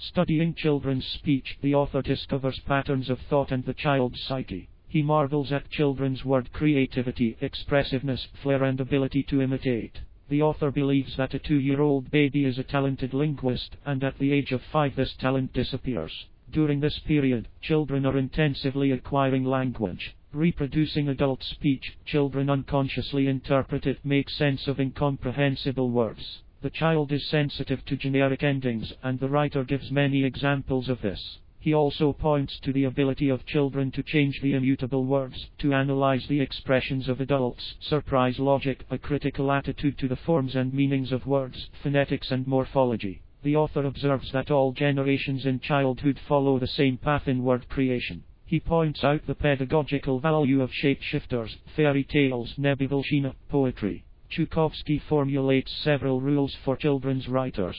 Studying children's speech, the author discovers patterns of thought and the child's psyche. He marvels at children's word creativity, expressiveness, flair and ability to imitate. The author believes that a 2-year-old baby is a talented linguist, and at the age of 5 this talent disappears. During this period, children are intensively acquiring language. Reproducing adult speech, children unconsciously interpret it, make sense of incomprehensible words. The child is sensitive to generic endings, and the writer gives many examples of this. He also points to the ability of children to change the immutable words, to analyze the expressions of adults, surprise logic, a critical attitude to the forms and meanings of words, phonetics and morphology. The author observes that all generations in childhood follow the same path in word creation. He points out the pedagogical value of shapeshifters, fairy tales, Nebulshina, poetry. Chukovsky formulates several rules for children's writers.